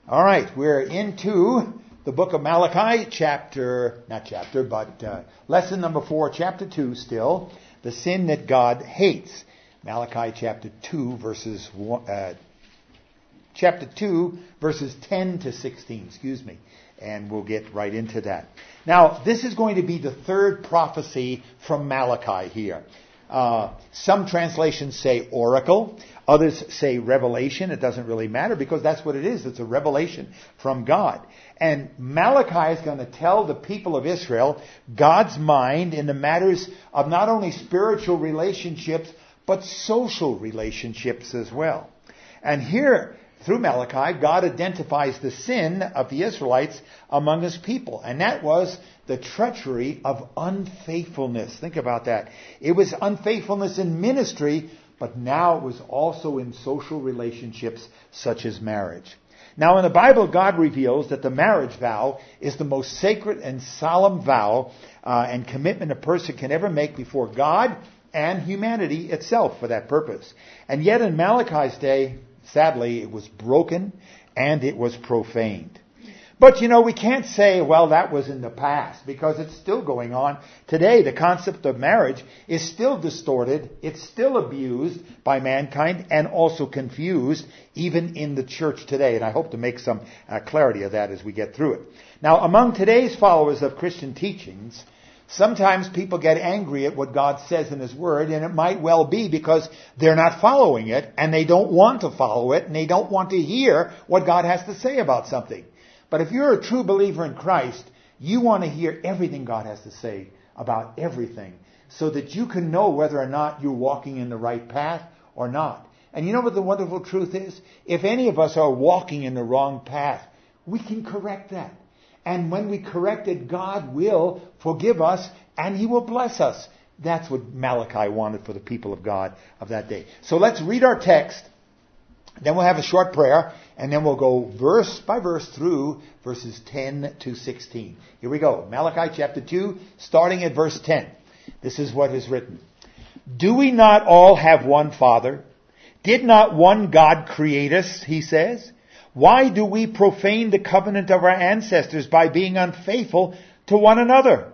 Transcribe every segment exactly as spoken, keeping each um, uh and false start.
All right, we're into the book of Malachi, chapter, not chapter, but uh, lesson number four, chapter two still, the sin that God hates. Malachi chapter two, verses one, uh, chapter two, verses ten to sixteen, excuse me, and we'll get right into that. Now, this is going to be the third prophecy from Malachi here. Uh, some translations say oracle. Others say revelation. It doesn't really matter because that's what it is. It's a revelation from God. And Malachi is going to tell the people of Israel God's mind in the matters of not only spiritual relationships, but social relationships as well. And here, through Malachi, God identifies the sin of the Israelites among his people. And that was the treachery of unfaithfulness. Think about that. It was unfaithfulness in ministry, but now it was also in social relationships such as marriage. Now in the Bible, God reveals that the marriage vow is the most sacred and solemn vow uh, and commitment a person can ever make before God and humanity itself for that purpose. And yet in Malachi's day, sadly, it was broken and it was profaned. But, you know, we can't say, well, that was in the past, because it's still going on today. The concept of marriage is still distorted. It's still abused by mankind and also confused even in the church today. And I hope to make some uh, clarity of that as we get through it. Now, among today's followers of Christian teachings, sometimes people get angry at what God says in His Word, and it might well be because they're not following it, and they don't want to follow it, and they don't want to hear what God has to say about something. But if you're a true believer in Christ, you want to hear everything God has to say about everything, so that you can know whether or not you're walking in the right path or not. And you know what the wonderful truth is? If any of us are walking in the wrong path, we can correct that. And when we correct it, God will forgive us and He will bless us. That's what Malachi wanted for the people of God of that day. So let's read our text. Then we'll have a short prayer. And then we'll go verse by verse through verses ten to sixteen. Here we go. Malachi chapter two, starting at verse ten. This is what is written. Do we not all have one Father? Did not one God create us, he says? Why do we profane the covenant of our ancestors by being unfaithful to one another?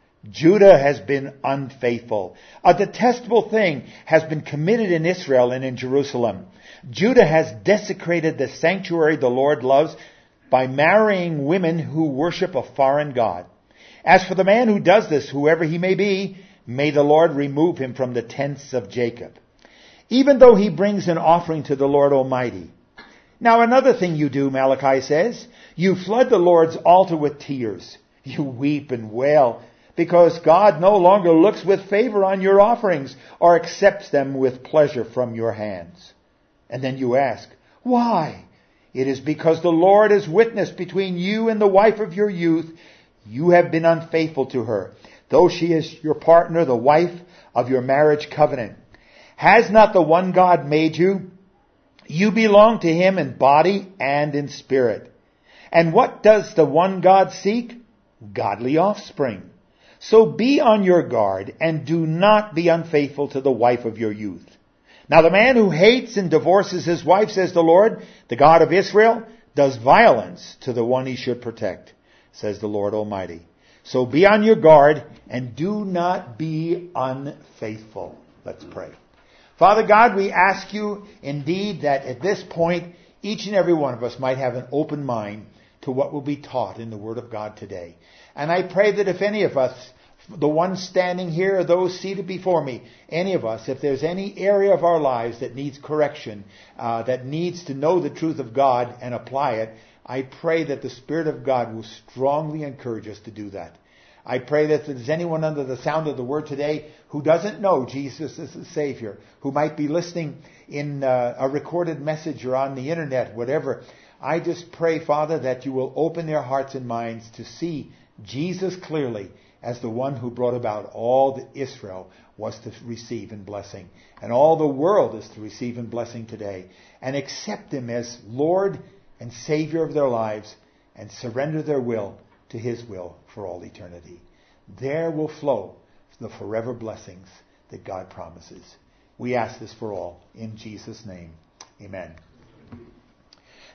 Judah has been unfaithful. A detestable thing has been committed in Israel and in Jerusalem. Judah has desecrated the sanctuary the Lord loves by marrying women who worship a foreign god. As for the man who does this, whoever he may be, may the Lord remove him from the tents of Jacob, even though he brings an offering to the Lord Almighty. Now another thing you do, Malachi says, you flood the Lord's altar with tears. You weep and wail because God no longer looks with favor on your offerings or accepts them with pleasure from your hands. And then you ask, why? It is because the Lord is witness between you and the wife of your youth. You have been unfaithful to her, though she is your partner, the wife of your marriage covenant. Has not the one God made you? You belong to Him in body and in spirit. And what does the one God seek? Godly offspring. So be on your guard and do not be unfaithful to the wife of your youth. Now the man who hates and divorces his wife, says the Lord, the God of Israel, does violence to the one he should protect, says the Lord Almighty. So be on your guard and do not be unfaithful. Let's pray. Father God, we ask you indeed that at this point, each and every one of us might have an open mind to what will be taught in the Word of God today. And I pray that if any of us, the ones standing here or those seated before me, any of us, if there's any area of our lives that needs correction, uh, that needs to know the truth of God and apply it, I pray that the Spirit of God will strongly encourage us to do that. I pray that if there's anyone under the sound of the word today who doesn't know Jesus as the Savior, who might be listening in uh, a recorded message or on the internet, whatever, I just pray, Father, that you will open their hearts and minds to see Jesus clearly as the one who brought about all that Israel was to receive in blessing. And all the world is to receive in blessing today. And accept Him as Lord and Savior of their lives and surrender their will to His will for all eternity. There will flow the forever blessings that God promises. We ask this for all in Jesus' name. Amen.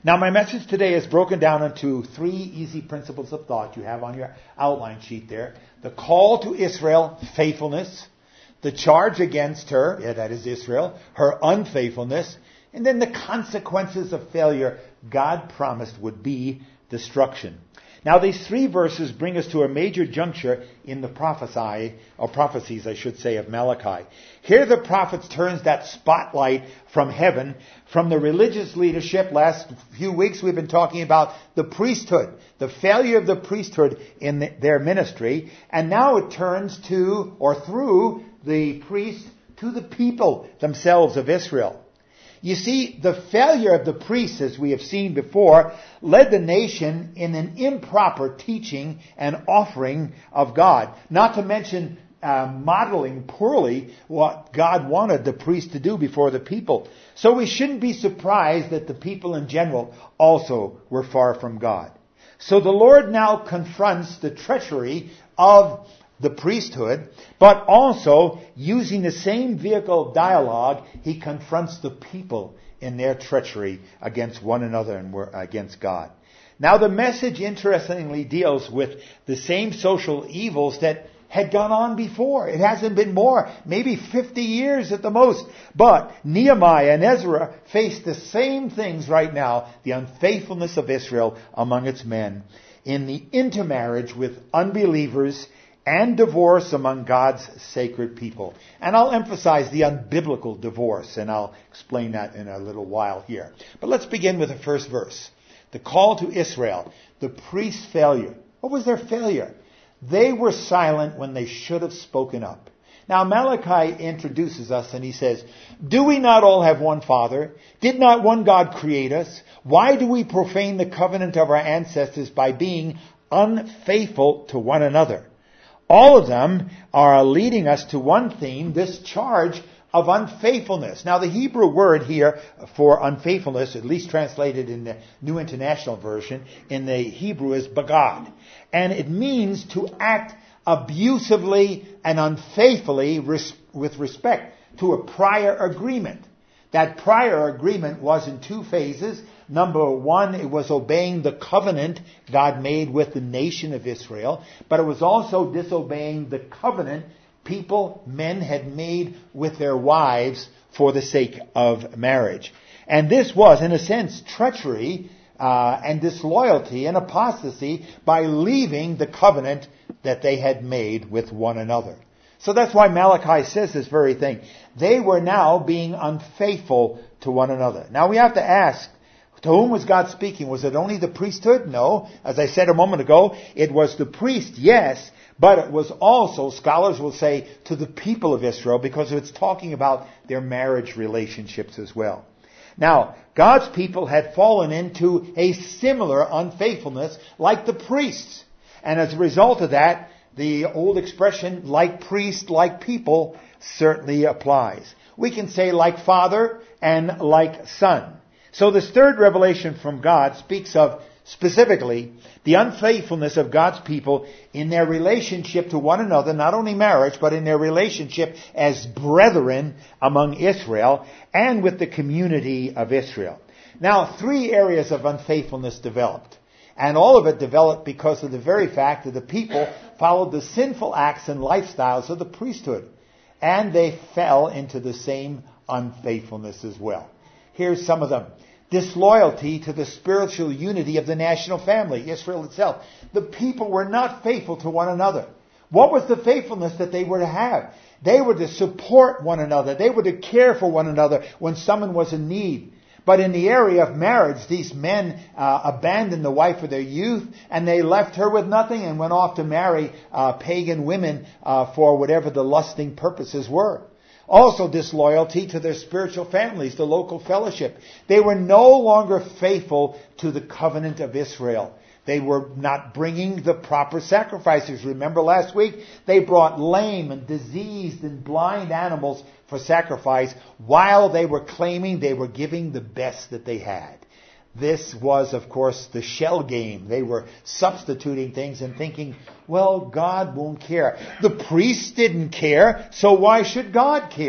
Now my message today is broken down into three easy principles of thought you have on your outline sheet there. The call to Israel, faithfulness. The charge against her, yeah, that is Israel, her unfaithfulness. And then the consequences of failure God promised would be destruction. Now these three verses bring us to a major juncture in the prophesy, or prophecies I should say, of Malachi. Here the prophet turns that spotlight from heaven, from the religious leadership. Last few weeks we've been talking about the priesthood, the failure of the priesthood in the, their ministry. And now it turns to, or through the priests, to the people themselves of Israel. You see, the failure of the priests, as we have seen before, led the nation in an improper teaching and offering of God. Not to mention uh, modeling poorly what God wanted the priests to do before the people. So we shouldn't be surprised that the people in general also were far from God. So the Lord now confronts the treachery of the priesthood, but also, using the same vehicle of dialogue, he confronts the people in their treachery against one another and against God. Now the message interestingly deals with the same social evils that had gone on before. It hasn't been more, maybe fifty years at the most. But Nehemiah and Ezra face the same things right now, the unfaithfulness of Israel among its men, in the intermarriage with unbelievers, and divorce among God's sacred people. And I'll emphasize the unbiblical divorce, and I'll explain that in a little while here. But let's begin with the first verse. The call to Israel, the priest's failure. What was their failure? They were silent when they should have spoken up. Now Malachi introduces us and he says, "Do we not all have one Father? Did not one God create us? Why do we profane the covenant of our ancestors by being unfaithful to one another?" All of them are leading us to one theme, this charge of unfaithfulness. Now the Hebrew word here for unfaithfulness, at least translated in the New International Version, in the Hebrew is bagad. And it means to act abusively and unfaithfully res- with respect to a prior agreement. That prior agreement was in two phases. Number one, it was obeying the covenant God made with the nation of Israel, but it was also disobeying the covenant people, men had made with their wives for the sake of marriage. And this was, in a sense, treachery uh, and disloyalty and apostasy by leaving the covenant that they had made with one another. So that's why Malachi says this very thing. They were now being unfaithful to one another. Now we have to ask, to whom was God speaking? Was it only the priesthood? No. As I said a moment ago, it was the priest, yes, but it was also, scholars will say, to the people of Israel, because it's talking about their marriage relationships as well. Now, God's people had fallen into a similar unfaithfulness like the priests. And as a result of that, the old expression, like priest, like people, certainly applies. We can say like father and like son. So this third revelation from God speaks of specifically the unfaithfulness of God's people in their relationship to one another, not only marriage, but in their relationship as brethren among Israel and with the community of Israel. Now, three areas of unfaithfulness developed. And all of it developed because of the very fact that the people followed the sinful acts and lifestyles of the priesthood. And they fell into the same unfaithfulness as well. Here's some of them. Disloyalty to the spiritual unity of the national family, Israel itself. The people were not faithful to one another. What was the faithfulness that they were to have? They were to support one another. They were to care for one another when someone was in need. But in the area of marriage, these men uh, abandoned the wife of their youth, and they left her with nothing and went off to marry uh, pagan women uh, for whatever the lusting purposes were. Also disloyalty to their spiritual families, the local fellowship. They were no longer faithful to the covenant of Israel. They were not bringing the proper sacrifices. Remember last week? They brought lame and diseased and blind animals for sacrifice while they were claiming they were giving the best that they had. This was, of course, the shell game. They were substituting things and thinking, well, God won't care. The priests didn't care, so why should God care?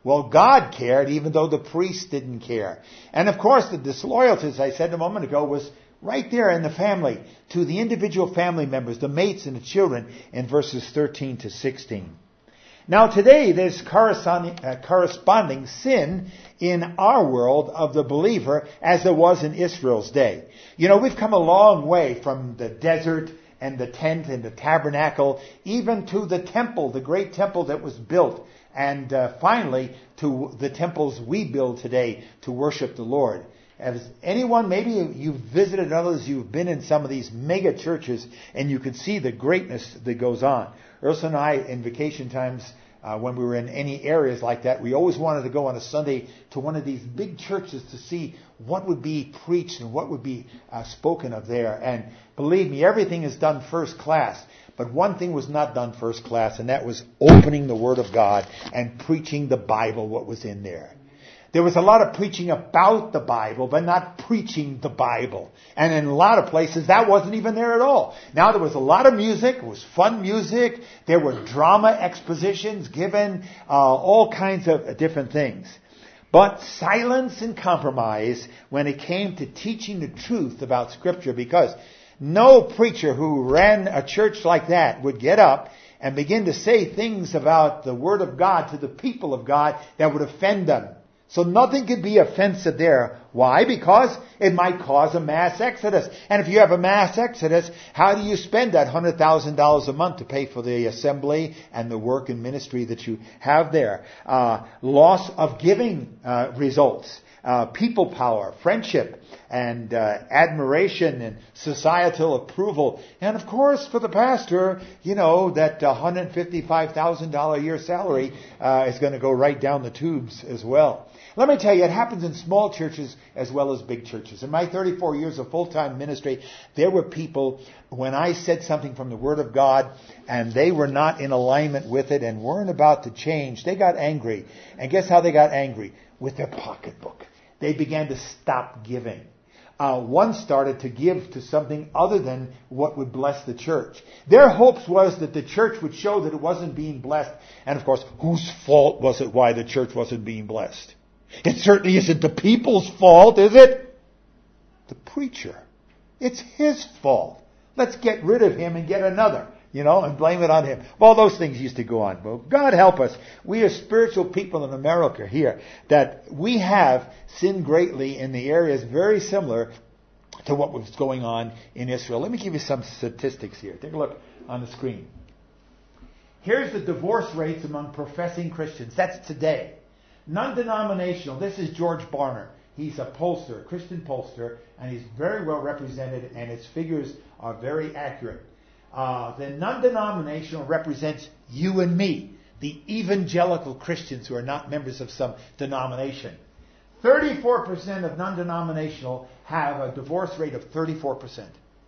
Well, God cared even though the priest didn't care. And of course, the disloyalty, as I said a moment ago, was right there in the family, to the individual family members, the mates and the children, in verses thirteen to sixteen. Now today, there's corresponding, uh, corresponding sin in our world of the believer as there was in Israel's day. You know, we've come a long way from the desert and the tent and the tabernacle, even to the temple, the great temple that was built, and uh, finally to the temples we build today to worship the Lord. As anyone, maybe you've visited others, you've been in some of these mega churches, and you can see the greatness that goes on. Ursula and I, in vacation times, uh, when we were in any areas like that, we always wanted to go on a Sunday to one of these big churches to see what would be preached and what would be uh, spoken of there. And believe me, everything is done first class. But one thing was not done first class, and that was opening the Word of God and preaching the Bible, what was in there. There was a lot of preaching about the Bible, but not preaching the Bible. And in a lot of places, that wasn't even there at all. Now, there was a lot of music. It was fun music. There were drama expositions given, uh, all kinds of different things. But silence and compromise when it came to teaching the truth about Scripture, because no preacher who ran a church like that would get up and begin to say things about the Word of God to the people of God that would offend them. So nothing could be offensive there. Why? Because it might cause a mass exodus. And if you have a mass exodus, how do you spend that one hundred thousand dollars a month to pay for the assembly and the work and ministry that you have there? Uh, loss of giving uh, results. Uh, people power, friendship, and uh, admiration and societal approval. And of course, for the pastor, you know, that one hundred fifty-five thousand dollars a year salary uh, is going to go right down the tubes as well. Let me tell you, it happens in small churches as well as big churches. In my thirty-four years of full-time ministry, there were people, when I said something from the Word of God, and they were not in alignment with it and weren't about to change, they got angry. And guess how they got angry? With their pocketbook. They began to stop giving. Uh, one started to give to something other than what would bless the church. Their hopes was that the church would show that it wasn't being blessed. And of course, whose fault was it why the church wasn't being blessed? It certainly isn't the people's fault, is it? The preacher. It's his fault. Let's get rid of him and get another, you know, and blame it on him. Well, those things used to go on. Well, God help us. We are spiritual people in America here, that we have sinned greatly in the areas very similar to what was going on in Israel. Let me give you some statistics here. Take a look on the screen. Here's the divorce rates among professing Christians. That's today. Non-denominational. This is George Barner. He's a pollster, a Christian pollster, and he's very well represented, and his figures are very accurate. Uh, the non-denominational represents you and me, the evangelical Christians who are not members of some denomination. thirty-four percent of non-denominational have a divorce rate of thirty-four percent.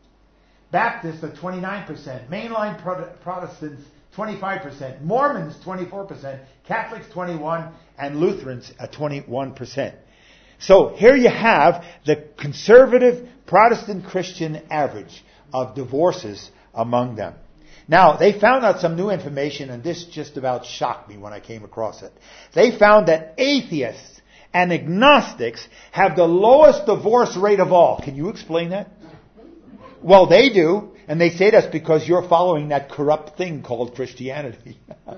Baptists are twenty-nine percent. Mainline Protestants, twenty-five percent. Mormons, twenty-four percent. Catholics, twenty-one percent. And Lutherans, at twenty-one percent. So here you have the conservative Protestant Christian average of divorces among them. Now, they found out some new information, and this just about shocked me when I came across it. They found that atheists and agnostics have the lowest divorce rate of all. Can you explain that? Well, they do, and they say that's because you're following that corrupt thing called Christianity.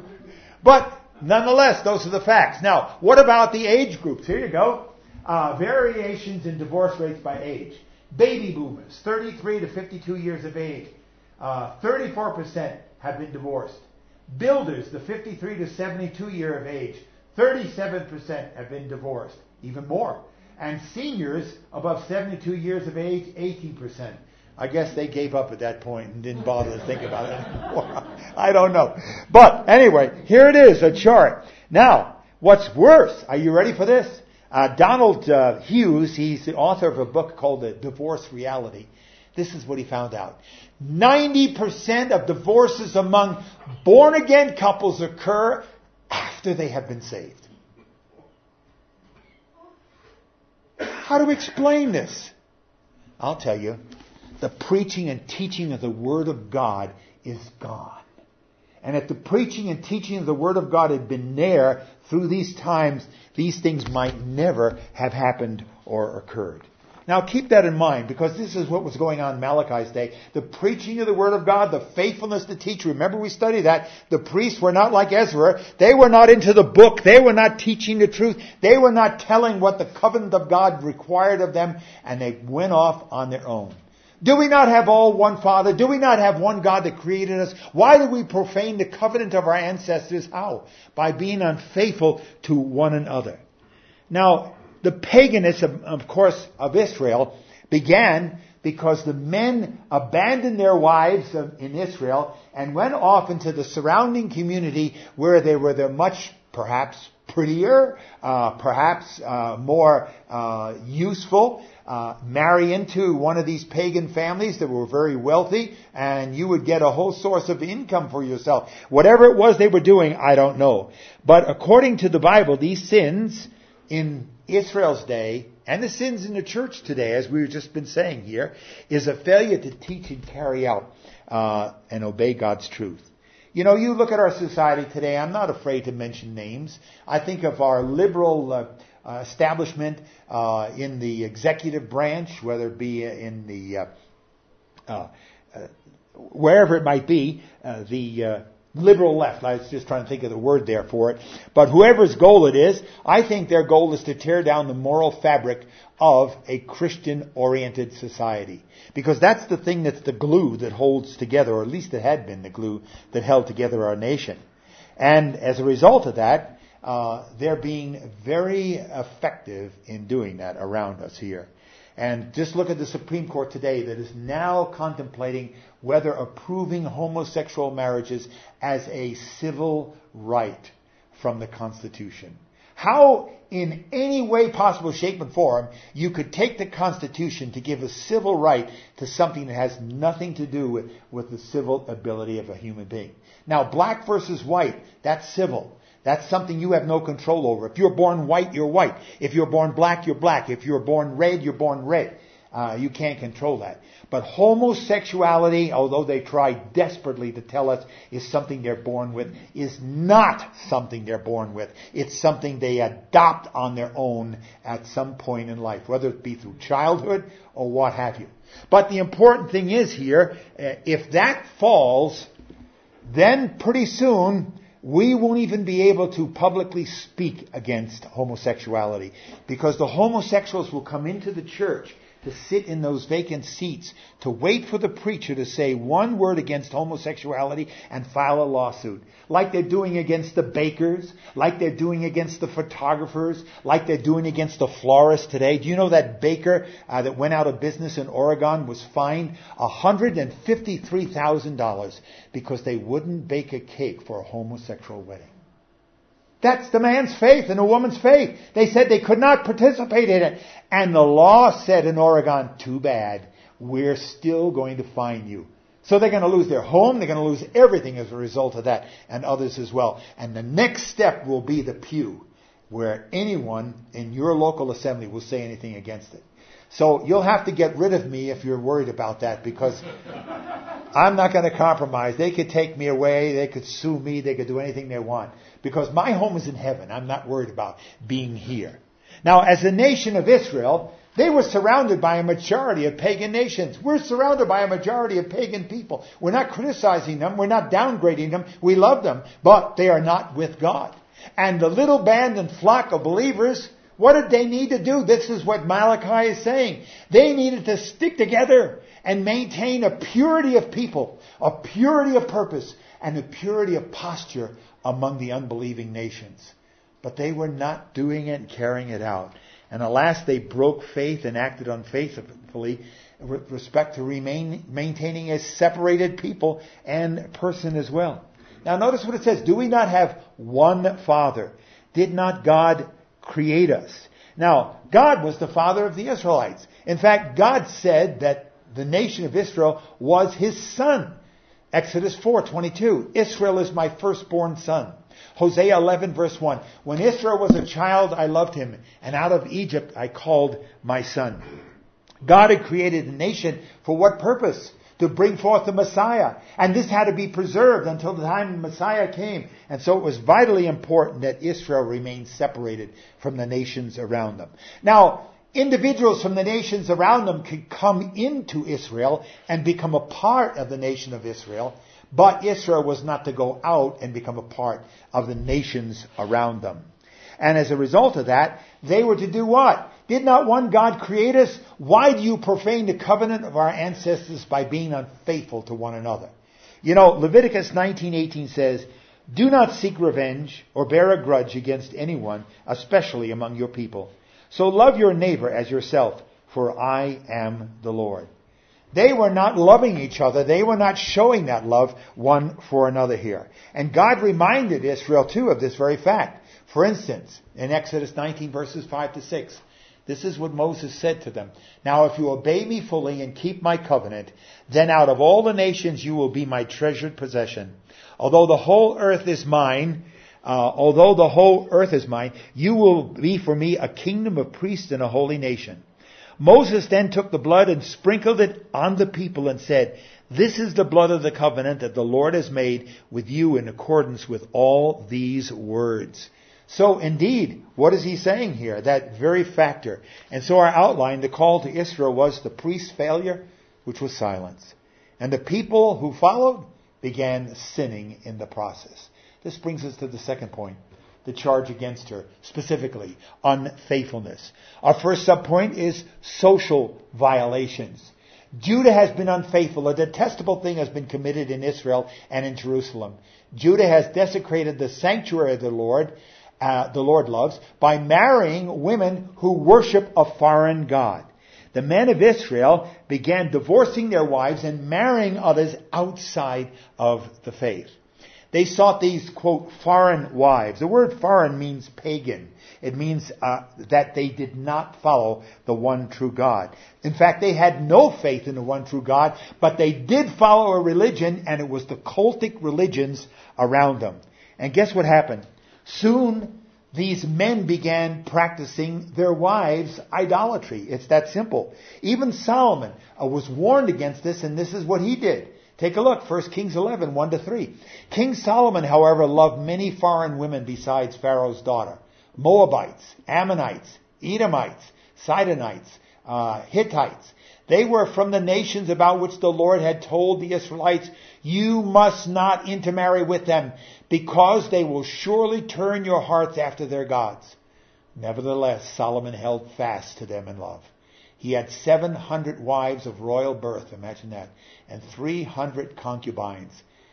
But nonetheless, those are the facts. Now, what about the age groups? Here you go. Uh, variations in divorce rates by age. Baby boomers, thirty-three to fifty-two years of age. Uh, thirty-four percent have been divorced. Builders, the fifty-three to seventy-two year of age, thirty-seven percent have been divorced. Even more. And seniors above seventy-two years of age, eighteen percent. I guess they gave up at that point and didn't bother to think about it anymore. I don't know. But anyway, here it is, a chart. Now, what's worse, are you ready for this? Uh, Donald uh, Hughes, he's the author of a book called The Divorce Reality. This is what he found out. ninety percent of divorces among born-again couples occur after they have been saved. How do we explain this? I'll tell you. The preaching and teaching of the Word of God is gone. And if the preaching and teaching of the Word of God had been there through these times, these things might never have happened or occurred. Now keep that in mind, because this is what was going on in Malachi's day. The preaching of the Word of God, the faithfulness to teach. Remember we studied that. The priests were not like Ezra. They were not into the book. They were not teaching the truth. They were not telling what the covenant of God required of them. And they went off on their own. Do we not have all one Father? Do we not have one God that created us? Why do we profane the covenant of our ancestors? How? By being unfaithful to one another. Now, the paganism, of course, of Israel began because the men abandoned their wives in Israel and went off into the surrounding community where they were the much, perhaps, prettier, uh, perhaps uh, more uh, useful, uh, marry into one of these pagan families that were very wealthy, and you would get a whole source of income for yourself. Whatever it was they were doing, I don't know. But according to the Bible, these sins in Israel's day, and the sins in the church today, as we've just been saying here, is a failure to teach and carry out uh, and obey God's truth. You know, you look at our society today, I'm not afraid to mention names. I think of our liberal uh, uh, establishment uh, in the executive branch, whether it be in the, uh, uh, uh, wherever it might be, uh, the uh, liberal left. I was just trying to think of the word there for it. But whoever's goal it is, I think their goal is to tear down the moral fabric of a Christian-oriented society. Because that's the thing that's the glue that holds together, or at least it had been the glue that held together our nation. And as a result of that, uh, they're being very effective in doing that around us here. And just look at the Supreme Court today that is now contemplating whether approving homosexual marriages as a civil right from the Constitution. How, in any way possible, shape, and form, you could take the Constitution to give a civil right to something that has nothing to do with, with the civil ability of a human being. Now, black versus white, that's civil. That's something you have no control over. If you're born white, you're white. If you're born black, you're black. If you're born red, you're born red. Uh, you can't control that. But homosexuality, although they try desperately to tell us is something they're born with, is not something they're born with. It's something they adopt on their own at some point in life, whether it be through childhood or what have you. But the important thing is here, uh, if that falls, then pretty soon we won't even be able to publicly speak against homosexuality, because the homosexuals will come into the church to sit in those vacant seats, to wait for the preacher to say one word against homosexuality and file a lawsuit. Like they're doing against the bakers, like they're doing against the photographers, like they're doing against the florists today. Do you know that baker uh, that went out of business in Oregon was fined one hundred fifty-three thousand dollars because they wouldn't bake a cake for a homosexual wedding? That's the man's faith and the woman's faith. They said they could not participate in it. And the law said in Oregon, too bad, we're still going to fine you. So they're going to lose their home, they're going to lose everything as a result of that, and others as well. And the next step will be the pew, where anyone in your local assembly will say anything against it. So you'll have to get rid of me if you're worried about that, because I'm not going to compromise. They could take me away, they could sue me, they could do anything they want. Because my home is in heaven. I'm not worried about being here. Now, as a nation of Israel, they were surrounded by a majority of pagan nations. We're surrounded by a majority of pagan people. We're not criticizing them. We're not downgrading them. We love them. But they are not with God. And the little band and flock of believers, what did they need to do? This is what Malachi is saying. They needed to stick together and maintain a purity of people, a purity of purpose, and a purity of posture among the unbelieving nations. But they were not doing it and carrying it out. And alas, they broke faith and acted unfaithfully with respect to remain, maintaining a separated people and person as well. Now notice what it says. Do we not have one Father? Did not God create us? Now, God was the father of the Israelites. In fact, God said that the nation of Israel was His son. Exodus four twenty-two, Israel is my firstborn son. Hosea eleven verse one, when Israel was a child, I loved him, and out of Egypt I called my son. God had created a nation for what purpose? to bring forth the Messiah. And this had to be preserved until the time the Messiah came. And so it was vitally important that Israel remained separated from the nations around them. Now, individuals from the nations around them could come into Israel and become a part of the nation of Israel, but Israel was not to go out and become a part of the nations around them. And as a result of that, they were to do what? Did not one God create us? Why do you profane the covenant of our ancestors by being unfaithful to one another? You know, Leviticus nineteen eighteen says, do not seek revenge or bear a grudge against anyone, especially among your people. So love your neighbor as yourself, for I am the Lord. They were not loving each other. They were not showing that love one for another here. And God reminded Israel too of this very fact. For instance, in Exodus nineteen verses five to six, this is what Moses said to them. Now if you obey me fully and keep my covenant, then out of all the nations you will be my treasured possession. Although the whole earth is mine, uh, although the whole earth is mine, you will be for me a kingdom of priests and a holy nation. Moses then took the blood and sprinkled it on the people and said, this is the blood of the covenant that the Lord has made with you in accordance with all these words. So indeed, what is he saying here? That very factor. And so our outline, the call to Israel was the priest's failure, which was silence. And the people who followed began sinning in the process. This brings us to the second point. The charge against her, specifically unfaithfulness. Our first subpoint is social violations. Judah has been unfaithful. A detestable thing has been committed in Israel and in Jerusalem. Judah has desecrated the sanctuary of the Lord, uh, the Lord loves, by marrying women who worship a foreign god. The men of Israel began divorcing their wives and marrying others outside of the faith. They sought these, quote, foreign wives. The word foreign means pagan. It means uh, that they did not follow the one true God. In fact, they had no faith in the one true God, but they did follow a religion, and it was the cultic religions around them. And guess what happened? Soon, these men began practicing their wives' idolatry. It's that simple. Even Solomon uh, was warned against this, and this is what he did. Take a look, First Kings eleven, one to three. King Solomon, however, loved many foreign women besides Pharaoh's daughter. Moabites, Ammonites, Edomites, Sidonites, uh, Hittites. They were from the nations about which the Lord had told the Israelites, you must not intermarry with them, because they will surely turn your hearts after their gods. Nevertheless, Solomon held fast to them in love. He had seven hundred wives of royal birth, imagine that, and three hundred concubines.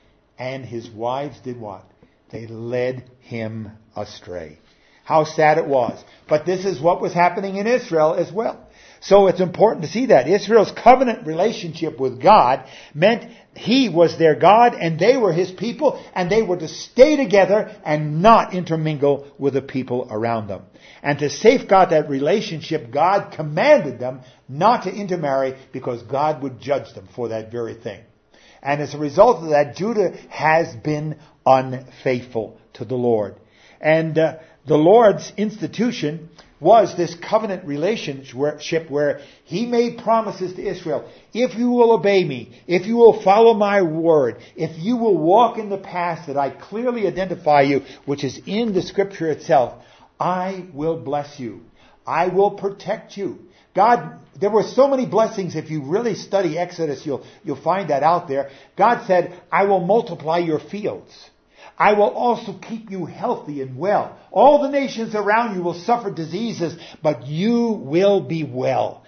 And his wives did what? They led him astray. How sad it was. But this is what was happening in Israel as well. So it's important to see that. Israel's covenant relationship with God meant he was their God and they were his people, and they were to stay together and not intermingle with the people around them. And to safeguard that relationship, God commanded them not to intermarry, because God would judge them for that very thing. And as a result of that, Judah has been unfaithful to the Lord. And uh, the Lord's institution was this covenant relationship where he made promises to Israel. If you will obey me, if you will follow my word, if you will walk in the path that I clearly identify you, which is in the scripture itself, I will bless you. I will protect you. God, there were so many blessings. If you really study Exodus, you'll, you'll find that out there. God said, I will multiply your fields. I will also keep you healthy and well. All the nations around you will suffer diseases, but you will be well.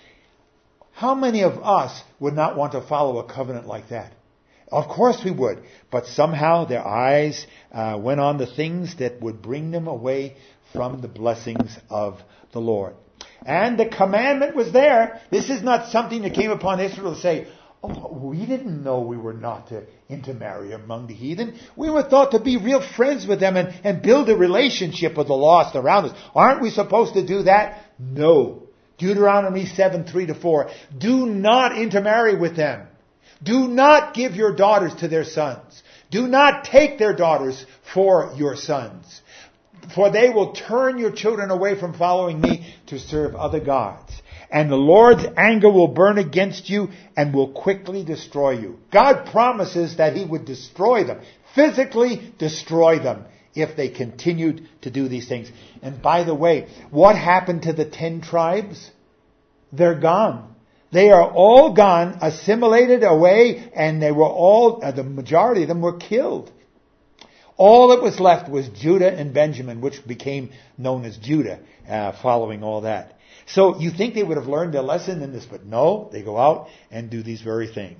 How many of us would not want to follow a covenant like that? Of course we would. But somehow their eyes uh, went on the things that would bring them away from the blessings of the Lord. And the commandment was there. This is not something that came upon Israel to say, oh, we didn't know we were not to intermarry among the heathen. We were thought to be real friends with them and, and build a relationship with the lost around us. Aren't we supposed to do that? No. Deuteronomy seven, three to four. Do not intermarry with them. Do not give your daughters to their sons. Do not take their daughters for your sons. For they will turn your children away from following me to serve other gods. and the Lord's anger will burn against you and will quickly destroy you. God promises that he would destroy them, physically destroy them, if they continued to do these things. And by the way, what happened to the ten tribes? They're gone. They are all gone, assimilated away, and they were all, uh, the majority of them were killed. All that was left was Judah and Benjamin, which became known as Judah, uh, following all that. So you think they would have learned their lesson in this, but no, they go out and do these very things.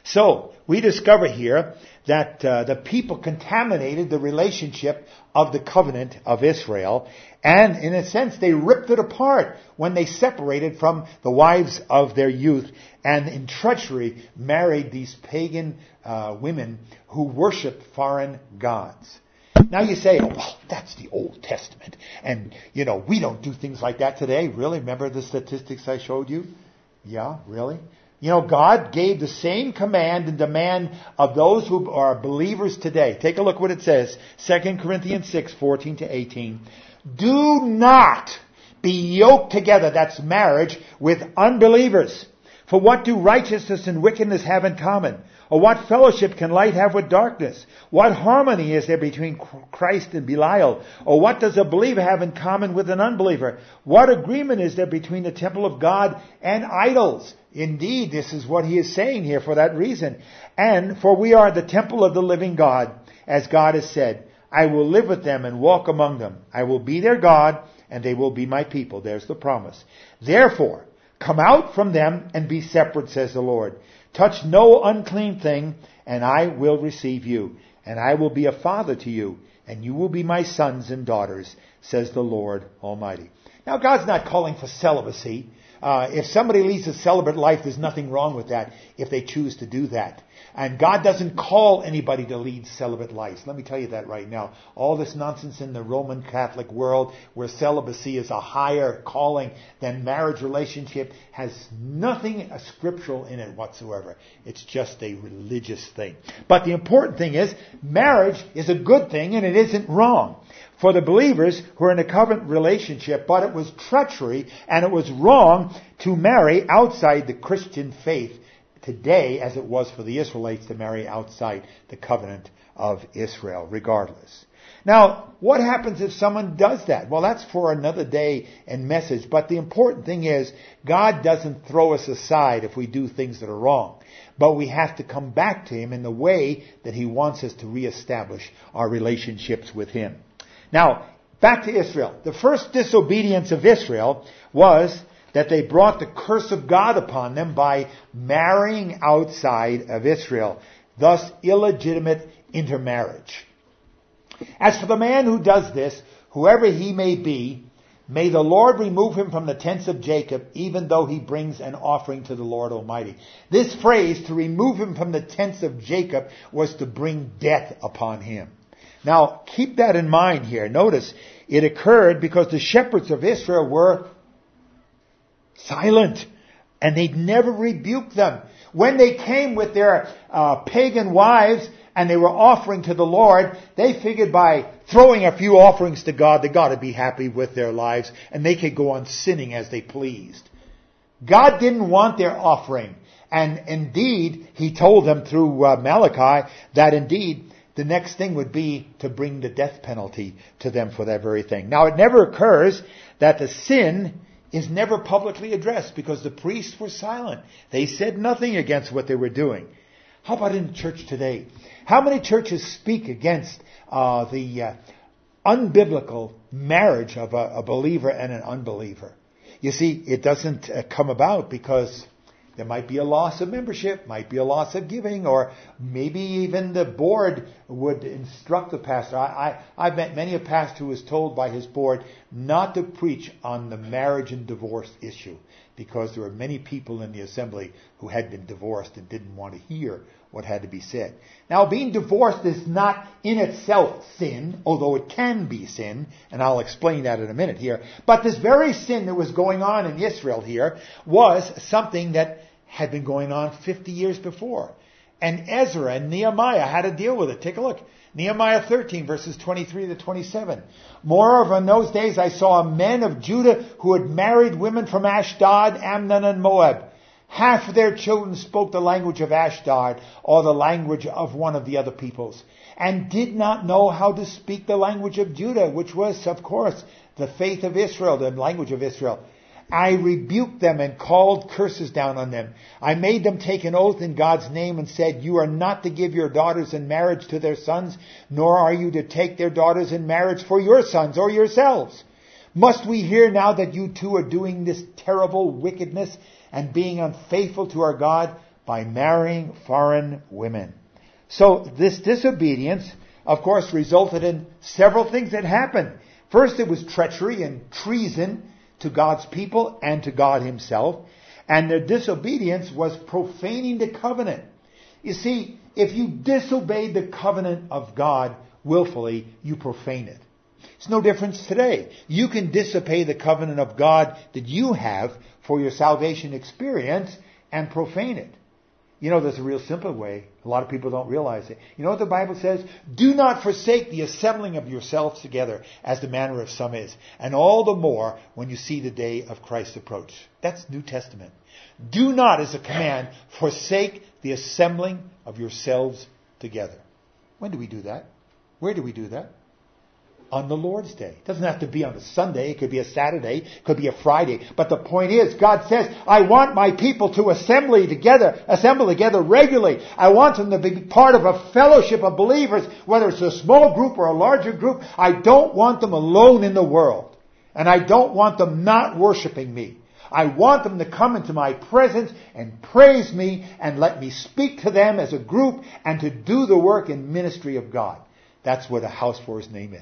So we discover here that uh, the people contaminated the relationship of the covenant of Israel, and in a sense they ripped it apart when they separated from the wives of their youth and in treachery married these pagan uh, women who worshiped foreign gods. Now you say, oh, well, that's the Old Testament, and you know, we don't do things like that today. Really? Remember the statistics I showed you? Yeah, really? You know, God gave the same command and demand of those who are believers today. Take a look what it says. Second Corinthians six, fourteen to eighteen. Do not be yoked together, that's marriage, with unbelievers. For what do righteousness and wickedness have in common? Or what fellowship can light have with darkness? What harmony is there between Christ and Belial? Or what does a believer have in common with an unbeliever? What agreement is there between the temple of God and idols? Indeed, this is what he is saying here for that reason. And for we are the temple of the living God, as God has said, I will live with them and walk among them. I will be their God, and they will be my people. There's the promise. Therefore, come out from them and be separate, says the Lord. Touch no unclean thing, and I will receive you. And I will be a father to you, and you will be my sons and daughters, says the Lord Almighty. Now, God's not calling for celibacy. Uh, if somebody leads a celibate life, there's nothing wrong with that if they choose to do that. And God doesn't call anybody to lead celibate lives. Let me tell you that right now. All this nonsense in the Roman Catholic world where celibacy is a higher calling than marriage relationship has nothing scriptural in it whatsoever. It's just a religious thing. But the important thing is, marriage is a good thing and it isn't wrong for the believers who are in a covenant relationship, but it was treachery and it was wrong to marry outside the Christian faith today as it was for the Israelites to marry outside the covenant of Israel, regardless. Now, what happens if someone does that? Well, that's for another day and message, but the important thing is God doesn't throw us aside if we do things that are wrong, but we have to come back to Him in the way that He wants us to reestablish our relationships with Him. Now, back to Israel. The first disobedience of Israel was that they brought the curse of God upon them by marrying outside of Israel, thus illegitimate intermarriage. As for the man who does this, whoever he may be, may the Lord remove him from the tents of Jacob, even though he brings an offering to the Lord Almighty. This phrase, to remove him from the tents of Jacob, was to bring death upon him. Now, keep that in mind here. Notice, it occurred because the shepherds of Israel were silent, and they'd never rebuked them. When they came with their uh, pagan wives and they were offering to the Lord, they figured by throwing a few offerings to God, they got to be happy with their lives and they could go on sinning as they pleased. God didn't want their offering, and indeed, He told them through uh, Malachi that indeed the next thing would be to bring the death penalty to them for that very thing. Now, it never occurs that the sin is never publicly addressed because the priests were silent. They said nothing against what they were doing. How about in church today? How many churches speak against uh, the uh, unbiblical marriage of a, a believer and an unbeliever? You see, it doesn't uh, come about because there might be a loss of membership, might be a loss of giving, or maybe even the board would instruct the pastor. I, I, I've met many a pastor who was told by his board not to preach on the marriage and divorce issue because there were many people in the assembly who had been divorced and didn't want to hear what had to be said. Now, being divorced is not in itself sin, although it can be sin, and I'll explain that in a minute here. But this very sin that was going on in Israel here was something that had been going on fifty years before. And Ezra and Nehemiah had to deal with it. Take a look. Nehemiah thirteen, verses twenty-three to twenty-seven. Moreover, in those days I saw men of Judah who had married women from Ashdod, Ammon, and Moab. Half of their children spoke the language of Ashdod, or the language of one of the other peoples, and did not know how to speak the language of Judah, which was, of course, the faith of Israel, the language of Israel. I rebuked them and called curses down on them. I made them take an oath in God's name and said, you are not to give your daughters in marriage to their sons, nor are you to take their daughters in marriage for your sons or yourselves. Must we hear now that you two are doing this terrible wickedness and being unfaithful to our God by marrying foreign women? So this disobedience, of course, resulted in several things that happened. First, it was treachery and treason to God's people and to God himself. And their disobedience was profaning the covenant. You see, if you disobey the covenant of God willfully, you profane it. It's no difference today. You can disobey the covenant of God that you have for your salvation experience and profane it. You know, there's a real simple way. A lot of people don't realize it. You know what the Bible says? Do not forsake the assembling of yourselves together, as the manner of some is, and all the more when you see the day of Christ approach. That's New Testament. Do not, as a command, forsake the assembling of yourselves together. When do we do that? Where do we do that? On the Lord's Day. It doesn't have to be on a Sunday. It could be a Saturday. It could be a Friday. But the point is, God says, I want my people to assemble together, assemble together regularly. I want them to be part of a fellowship of believers, whether it's a small group or a larger group. I don't want them alone in the world. And I don't want them not worshiping me. I want them to come into my presence and praise me and let me speak to them as a group and to do the work and ministry of God. That's what a house for his name is.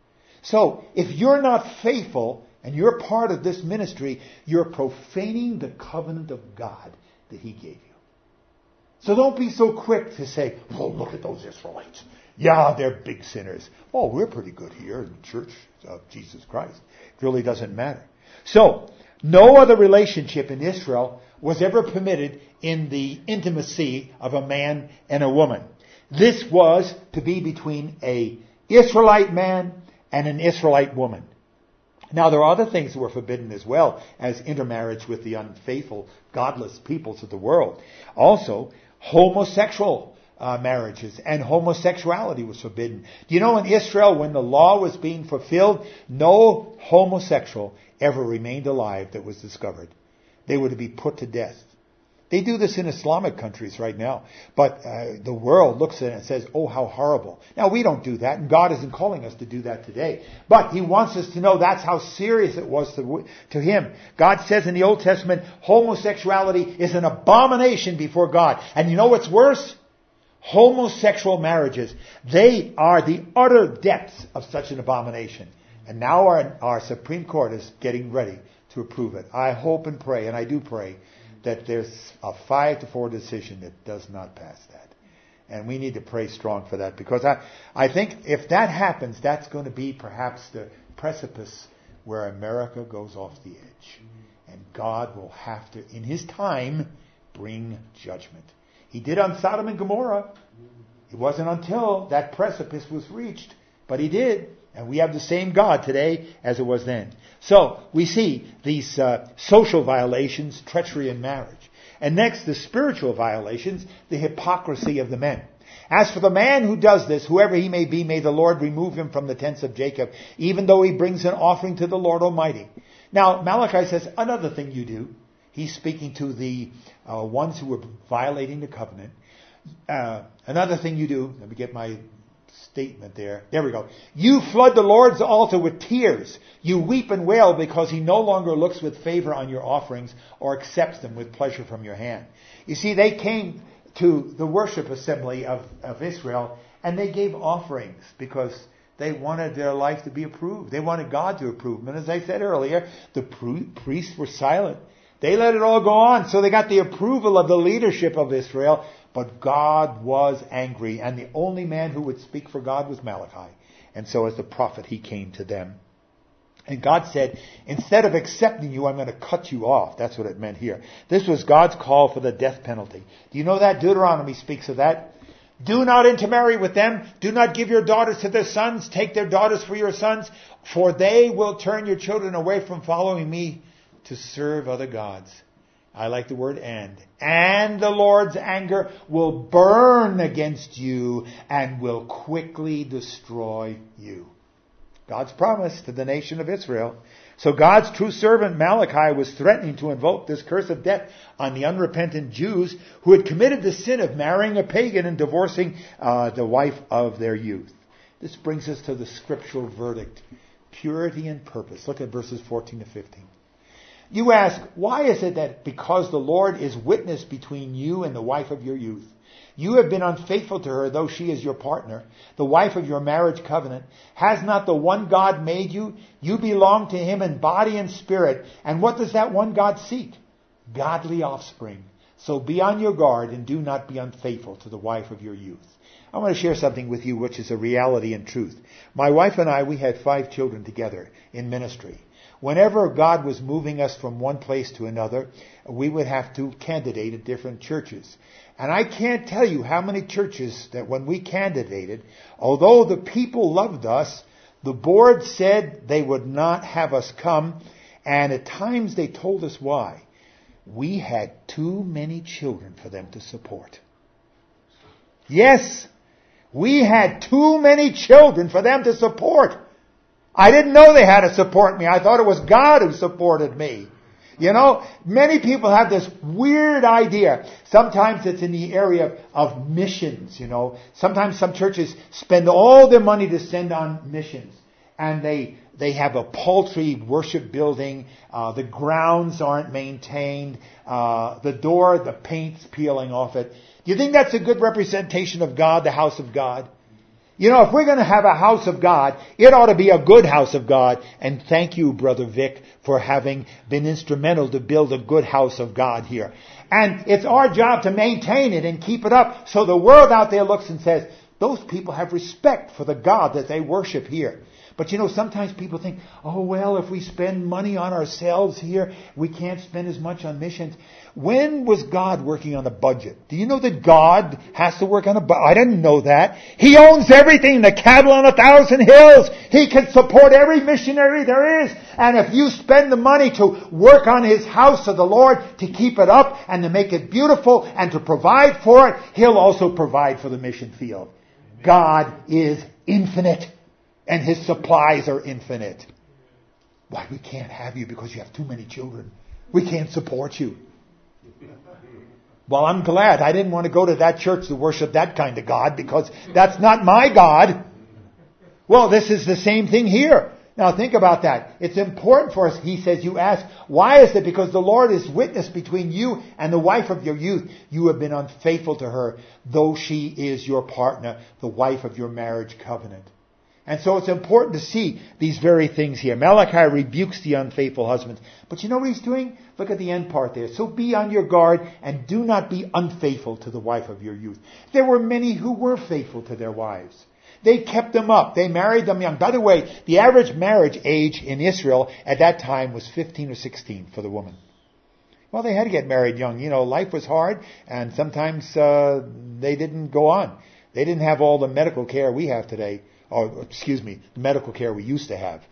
So, if you're not faithful and you're part of this ministry, you're profaning the covenant of God that he gave you. So don't be so quick to say, oh, look at those Israelites. Yeah, they're big sinners. Oh, we're pretty good here in the church of Jesus Christ. It really doesn't matter. So, no other relationship in Israel was ever permitted in the intimacy of a man and a woman. This was to be between an Israelite man and an Israelite woman. Now, there are other things that were forbidden as well, as intermarriage with the unfaithful, godless peoples of the world. Also, homosexual uh, marriages and homosexuality was forbidden. Do you know in Israel, when the law was being fulfilled, no homosexual ever remained alive that was discovered. They were to be put to death. They do this in Islamic countries right now. But uh, the world looks at it and says, oh, how horrible. Now, we don't do that, and God isn't calling us to do that today. But he wants us to know that's how serious it was to, to him. God says in the Old Testament, homosexuality is an abomination before God. And you know what's worse? Homosexual marriages. They are the utter depths of such an abomination. And now our, our Supreme Court is getting ready to approve it. I hope and pray, and I do pray, that there's a five to four decision that does not pass that. And we need to pray strong for that, because I, I think if that happens, that's going to be perhaps the precipice where America goes off the edge. And God will have to, in his time, bring judgment. He did on Sodom and Gomorrah. It wasn't until that precipice was reached, but he did. And we have the same God today as it was then. So, we see these uh, social violations, treachery in marriage. And next, the spiritual violations, the hypocrisy of the men. As for the man who does this, whoever he may be, may the Lord remove him from the tents of Jacob, even though he brings an offering to the Lord Almighty. Now, Malachi says, another thing you do. He's speaking to the uh, ones who were violating the covenant. Uh, another thing you do, let me get my statement there. There we go. You flood the Lord's altar with tears. You weep and wail because he no longer looks with favor on your offerings or accepts them with pleasure from your hand. You see, they came to the worship assembly of, of Israel and they gave offerings because they wanted their life to be approved. They wanted God to approve them. And as I said earlier, the priests were silent. They let it all go on. So they got the approval of the leadership of Israel. But God was angry, and the only man who would speak for God was Malachi. And so as the prophet, he came to them. And God said, instead of accepting you, I'm going to cut you off. That's what it meant here. This was God's call for the death penalty. Do you know that? Deuteronomy speaks of that. Do not intermarry with them. Do not give your daughters to their sons. Take their daughters for your sons. For they will turn your children away from following me to serve other gods. I like the word and. And the Lord's anger will burn against you and will quickly destroy you. God's promise to the nation of Israel. So God's true servant Malachi was threatening to invoke this curse of death on the unrepentant Jews who had committed the sin of marrying a pagan and divorcing uh, the wife of their youth. This brings us to the scriptural verdict. Purity and purpose. Look at verses fourteen to fifteen. You ask, why is it that because the Lord is witness between you and the wife of your youth, you have been unfaithful to her, though she is your partner, the wife of your marriage covenant? Has not the one God made you? You belong to him in body and spirit. And what does that one God seek? Godly offspring. So be on your guard and do not be unfaithful to the wife of your youth. I want to share something with you which is a reality and truth. My wife and I, we had five children together in ministry. Whenever God was moving us from one place to another, we would have to candidate at different churches. And I can't tell you how many churches that when we candidated, although the people loved us, the board said they would not have us come, and at times they told us why. We had too many children for them to support. Yes, we had too many children for them to support. I didn't know they had to support me. I thought it was God who supported me. You know, many people have this weird idea. Sometimes it's in the area of, of missions, you know. Sometimes some churches spend all their money to send on missions. And they they have a paltry worship building. Uh, the grounds aren't maintained. Uh, the door, the paint's peeling off it. Do you think that's a good representation of God, the house of God? You know, if we're going to have a house of God, it ought to be a good house of God. And thank you, Brother Vic, for having been instrumental to build a good house of God here. And it's our job to maintain it and keep it up so the world out there looks and says, those people have respect for the God that they worship here. But you know, sometimes people think, oh well, if we spend money on ourselves here, we can't spend as much on missions. When was God working on a budget? Do you know that God has to work on a budget? I didn't know that. He owns everything, the cattle on a thousand hills. He can support every missionary there is. And if you spend the money to work on His house of the Lord, to keep it up and to make it beautiful and to provide for it, He'll also provide for the mission field. God is infinite. And His supplies are infinite. Why, we can't have you because you have too many children. We can't support you. Well, I'm glad. I didn't want to go to that church to worship that kind of God because that's not my God. Well, this is the same thing here. Now think about that. It's important for us. He says, you ask, why is it? Because the Lord is witness between you and the wife of your youth. You have been unfaithful to her, though she is your partner, the wife of your marriage covenant. And so it's important to see these very things here. Malachi rebukes the unfaithful husbands. But you know what he's doing? Look at the end part there. So be on your guard and do not be unfaithful to the wife of your youth. There were many who were faithful to their wives. They kept them up. They married them young. By the way, the average marriage age in Israel at that time was fifteen or sixteen for the woman. Well, they had to get married young. You know, life was hard and sometimes uh, they didn't go on. They didn't have all the medical care we have today. Or, excuse me, the medical care we used to have.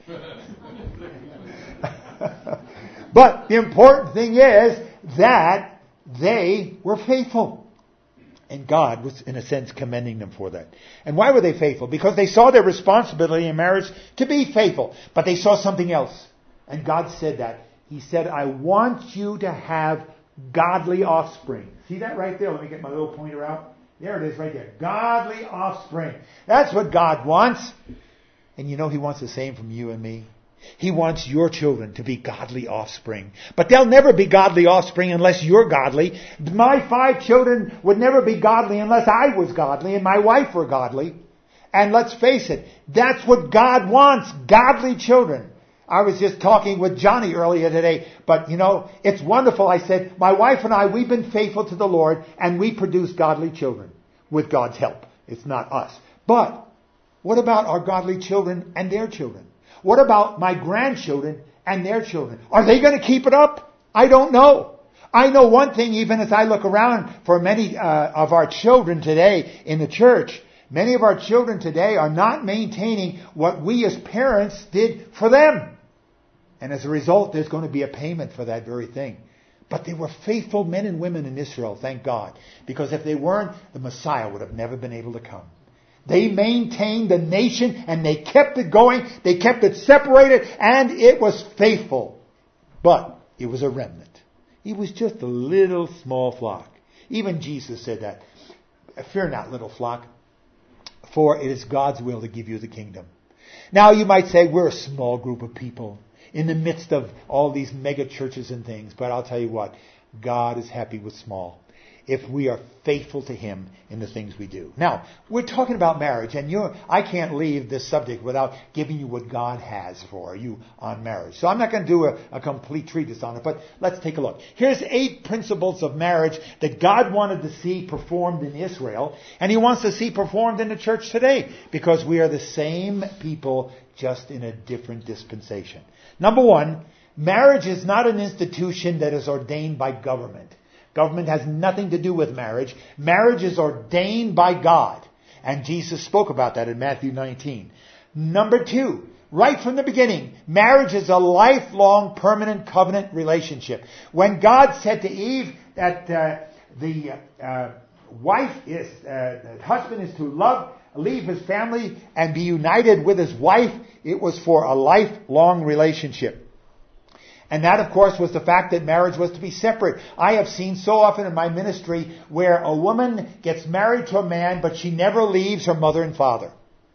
But the important thing is that they were faithful. And God was, in a sense, commending them for that. And why were they faithful? Because they saw their responsibility in marriage to be faithful. But they saw something else. And God said that. He said, I want you to have godly offspring. See that right there? Let me get my little pointer out. There it is right there. Godly offspring. That's what God wants. And you know He wants the same from you and me. He wants your children to be godly offspring. But they'll never be godly offspring unless you're godly. My five children would never be godly unless I was godly and my wife were godly. And let's face it, that's what God wants. Godly children. I was just talking with Johnny earlier today, but you know, it's wonderful. I said, my wife and I, we've been faithful to the Lord and we produce godly children with God's help. It's not us. But what about our godly children and their children? What about my grandchildren and their children? Are they going to keep it up? I don't know. I know one thing, even as I look around for many uh, of our children today in the church, many of our children today are not maintaining what we as parents did for them. And as a result, there's going to be a payment for that very thing. But they were faithful men and women in Israel, thank God. Because if they weren't, the Messiah would have never been able to come. They maintained the nation and they kept it going. They kept it separated and it was faithful. But it was a remnant. It was just a little small flock. Even Jesus said that. Fear not, little flock, for it is God's will to give you the kingdom. Now you might say we're a small group of people in the midst of all these mega churches and things. But I'll tell you what, God is happy with small if we are faithful to Him in the things we do. Now, we're talking about marriage, and you're, I can't leave this subject without giving you what God has for you on marriage. So I'm not going to do a, a complete treatise on it, but let's take a look. Here's eight principles of marriage that God wanted to see performed in Israel, and He wants to see performed in the church today, because we are the same people, just in a different dispensation. Number one, marriage is not an institution that is ordained by government. Government has nothing to do with marriage. Marriage is ordained by God. And Jesus spoke about that in Matthew nineteen. Number two, right from the beginning, marriage is a lifelong, permanent covenant relationship. When God said to Eve that uh, the uh, wife is, uh, the husband is to love, leave his family and be united with his wife, it was for a lifelong relationship. And that, of course, was the fact that marriage was to be separate. I have seen so often in my ministry where a woman gets married to a man, but she never leaves her mother and father.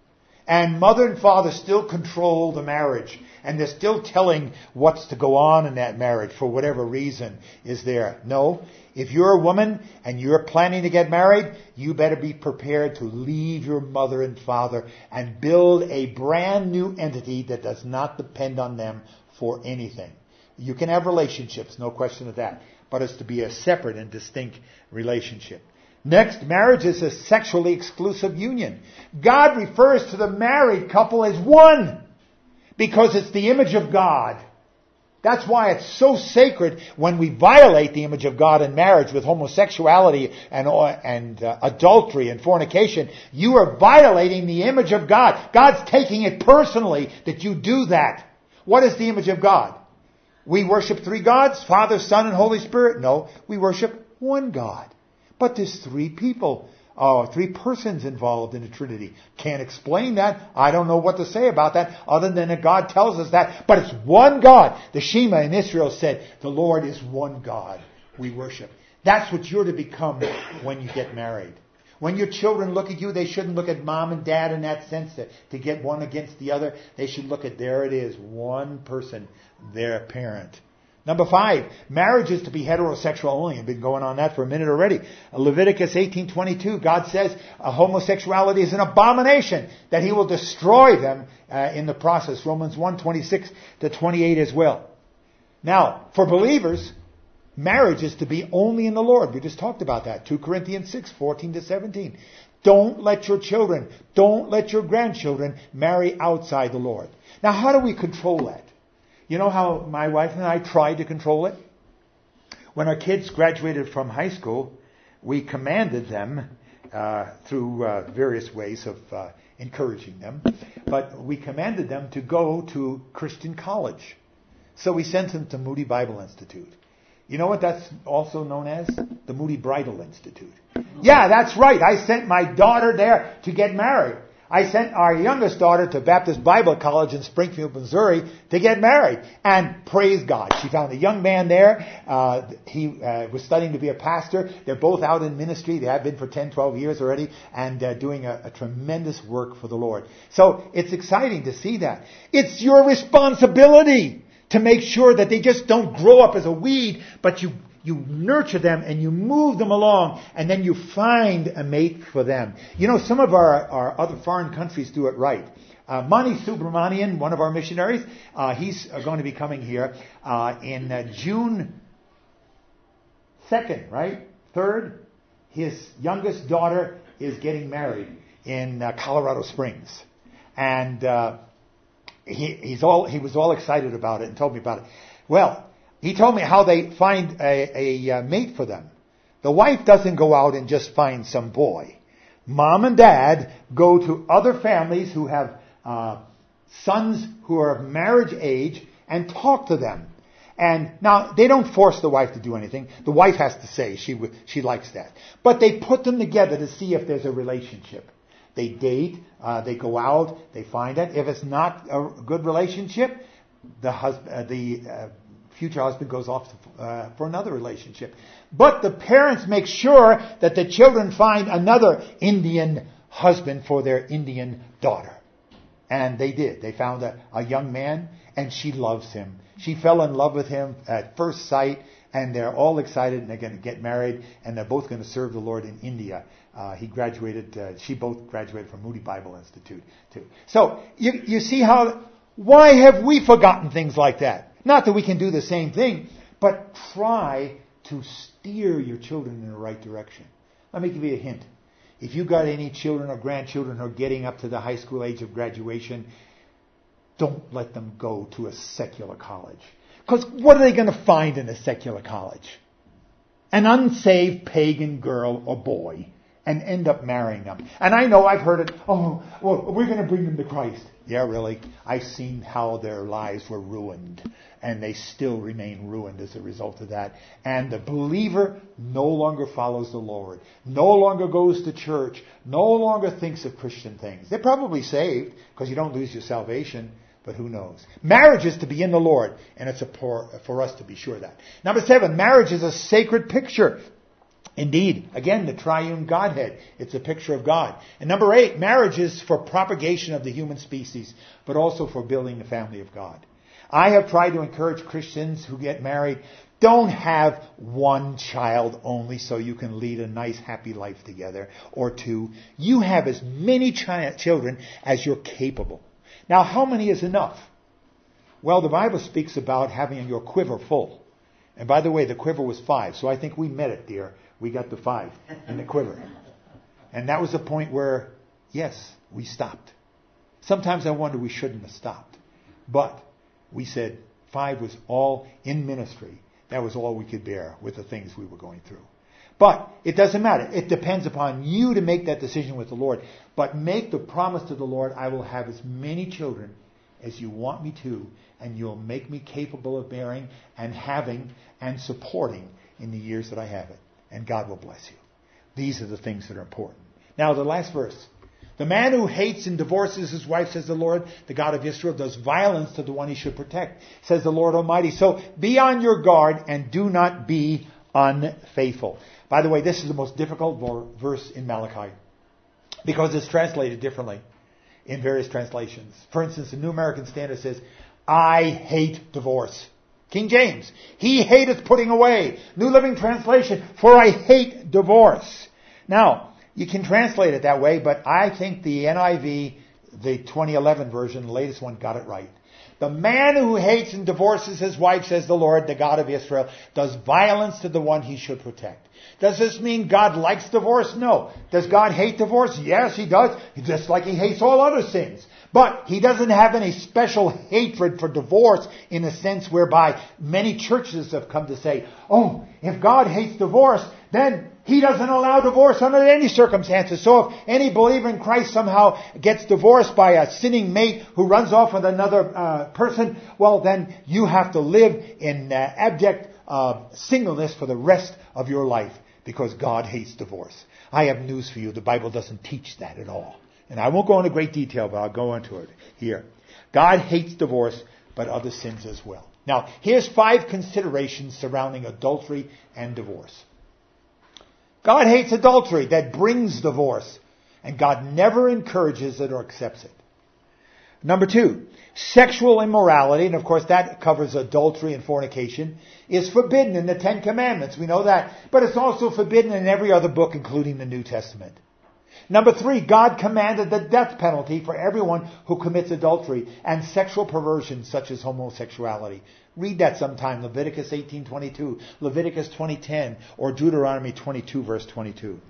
And mother and father still control the marriage. And they're still telling what's to go on in that marriage for whatever reason is there. No, if you're a woman and you're planning to get married, you better be prepared to leave your mother and father and build a brand new entity that does not depend on them for anything. You can have relationships, no question of that, but it's to be a separate and distinct relationship. Next, marriage is a sexually exclusive union. God refers to the married couple as one because it's the image of God. That's why it's so sacred when we violate the image of God in marriage with homosexuality and, and uh, adultery and fornication. You are violating the image of God. God's taking it personally that you do that. What is the image of God? We worship three gods, Father, Son, and Holy Spirit. No, we worship one God. But there's three people, uh, three persons involved in the Trinity. Can't explain that. I don't know what to say about that other than that God tells us that. But it's one God. The Shema in Israel said, the Lord is one God we worship. That's what you're to become when you get married. When your children look at you, they shouldn't look at mom and dad in that sense to, to get one against the other. They should look at, there it is, one person, their parent. Number five, marriage is to be heterosexual only. I've been going on that for a minute already. Leviticus eighteen twenty-two, God says uh, homosexuality is an abomination, that He will destroy them uh, in the process. Romans one twenty-six to twenty-eight as well. Now, for believers, marriage is to be only in the Lord. We just talked about that. Second Corinthians six fourteen to seventeen. Don't let your children, don't let your grandchildren marry outside the Lord. Now, how do we control that? You know how my wife and I tried to control it? When our kids graduated from high school, we commanded them uh, through uh, various ways of uh, encouraging them, but we commanded them to go to Christian college. So we sent them to Moody Bible Institute. You know what that's also known as? The Moody Bridal Institute. Yeah, that's right. I sent my daughter there to get married. I sent our youngest daughter to Baptist Bible College in Springfield, Missouri to get married. And praise God, she found a young man there. Uh, he uh, was studying to be a pastor. They're both out in ministry. They have been for ten, twelve years already and uh, doing a, a tremendous work for the Lord. So it's exciting to see that. It's your responsibility to make sure that they just don't grow up as a weed, but you You nurture them and you move them along and then you find a mate for them. You know, some of our, our other foreign countries do it right. Uh, Mani Subramanian, one of our missionaries, uh, he's going to be coming here uh, in uh, June second, right? third. His youngest daughter is getting married in uh, Colorado Springs. And uh, he, he's all, he was all excited about it and told me about it. Well, he told me how they find a, a, a mate for them. The wife doesn't go out and just find some boy. Mom and dad go to other families who have uh, sons who are of marriage age and talk to them. And now, they don't force the wife to do anything. The wife has to say she she likes that. But they put them together to see if there's a relationship. They date, uh, they go out, they find it. If it's not a good relationship, the husband, uh, the uh, future husband goes off to, uh, for another relationship. But the parents make sure that the children find another Indian husband for their Indian daughter. And they did. They found a, a young man, and she loves him. She fell in love with him at first sight, and they're all excited, and they're going to get married, and they're both going to serve the Lord in India. Uh, he graduated, uh, she both graduated from Moody Bible Institute, too. So, you, you see how, why have we forgotten things like that? Not that we can do the same thing, but try to steer your children in the right direction. Let me give you a hint. If you got any children or grandchildren who are getting up to the high school age of graduation, don't let them go to a secular college. Because what are they going to find in a secular college? An unsaved pagan girl or boy, and end up marrying them. And I know I've heard it, oh, well, we're going to bring them to Christ. Yeah, really? I've seen how their lives were ruined, and they still remain ruined as a result of that. And the believer no longer follows the Lord, no longer goes to church, no longer thinks of Christian things. They're probably saved, because you don't lose your salvation, but who knows? Marriage is to be in the Lord, and it's a for, for us to be sure of that. Number seven, marriage is a sacred picture. Indeed, again, the triune Godhead. It's a picture of God. And number eight, marriage is for propagation of the human species, but also for building the family of God. I have tried to encourage Christians who get married, don't have one child only so you can lead a nice, happy life together, or two. You have as many chi- children as you're capable. Now, how many is enough? Well, the Bible speaks about having your quiver full. And by the way, the quiver was five, so I think we met it, dear. We got the five in the quiver. And that was the point where, yes, we stopped. Sometimes I wonder we shouldn't have stopped. But we said five was all in ministry. That was all we could bear with the things we were going through. But it doesn't matter. It depends upon you to make that decision with the Lord. But make the promise to the Lord, I will have as many children as you want me to, and you'll make me capable of bearing and having and supporting in the years that I have it. And God will bless you. These are the things that are important. Now, the last verse. The man who hates and divorces his wife, says the Lord, the God of Israel, does violence to the one he should protect, says the Lord Almighty. So be on your guard and do not be unfaithful. By the way, this is the most difficult verse in Malachi because it's translated differently in various translations. For instance, the New American Standard says, I hate divorce. King James, he hateth putting away. New Living Translation, for I hate divorce. Now, you can translate it that way, but I think the N I V, the twenty eleven version, the latest one, got it right. The man who hates and divorces his wife, says the Lord, the God of Israel, does violence to the one he should protect. Does this mean God likes divorce? No. Does God hate divorce? Yes, he does. Just like he hates all other sins. But he doesn't have any special hatred for divorce in a sense whereby many churches have come to say, oh, if God hates divorce, then he doesn't allow divorce under any circumstances. So if any believer in Christ somehow gets divorced by a sinning mate who runs off with another uh, person, well, then you have to live in uh, abject uh, singleness for the rest of your life because God hates divorce. I have news for you. The Bible doesn't teach that at all. And I won't go into great detail, but I'll go into it here. God hates divorce, but other sins as well. Now, here's five considerations surrounding adultery and divorce. God hates adultery. That brings divorce. And God never encourages it or accepts it. Number two, sexual immorality, and of course that covers adultery and fornication, is forbidden in the Ten Commandments. We know that. But it's also forbidden in every other book, including the New Testament. Number three, God commanded the death penalty for everyone who commits adultery and sexual perversion such as homosexuality. Read that sometime, Leviticus eighteen twenty-two, Leviticus twenty ten, or Deuteronomy twenty-two verse twenty-two.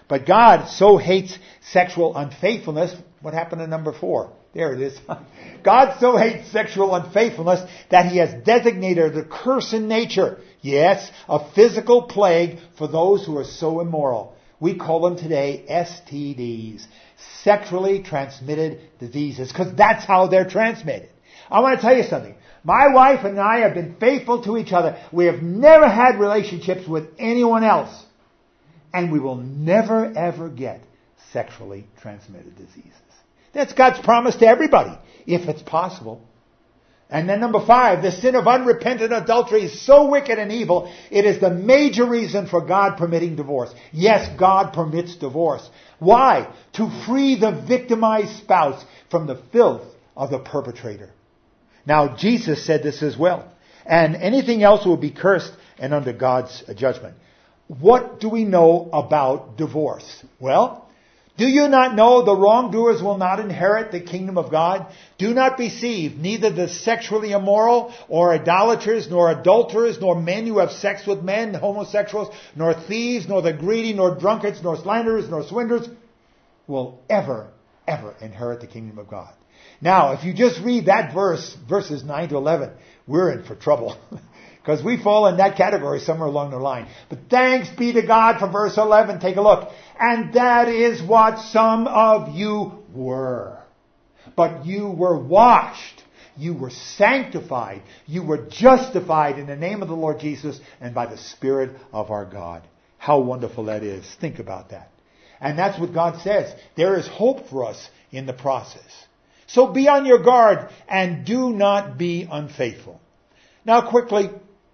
But God so hates sexual unfaithfulness. What happened to number four? There it is. God so hates sexual unfaithfulness that He has designated a curse in nature. Yes, a physical plague for those who are so immoral. We call them today S T Ds, sexually transmitted diseases, because that's how they're transmitted. I want to tell you something. My wife and I have been faithful to each other. We have never had relationships with anyone else. And we will never ever get sexually transmitted diseases. That's God's promise to everybody, if it's possible. And then number five, the sin of unrepentant adultery is so wicked and evil, it is the major reason for God permitting divorce. Yes, God permits divorce. Why? To free the victimized spouse from the filth of the perpetrator. Now, Jesus said this as well. And anything else will be cursed and under God's judgment. What do we know about divorce? Well, do you not know the wrongdoers will not inherit the kingdom of God? Do not be deceived. Neither the sexually immoral or idolaters, nor adulterers, nor men who have sex with men, homosexuals, nor thieves, nor the greedy, nor drunkards, nor slanderers, nor swindlers will ever, ever inherit the kingdom of God. Now, if you just read that verse, verses nine to eleven, we're in for trouble. Because we fall in that category somewhere along the line. But thanks be to God for verse eleven. Take a look. And that is what some of you were. But you were washed. You were sanctified. You were justified in the name of the Lord Jesus and by the Spirit of our God. How wonderful that is. Think about that. And that's what God says. There is hope for us in the process. So be on your guard and do not be unfaithful. Now quickly,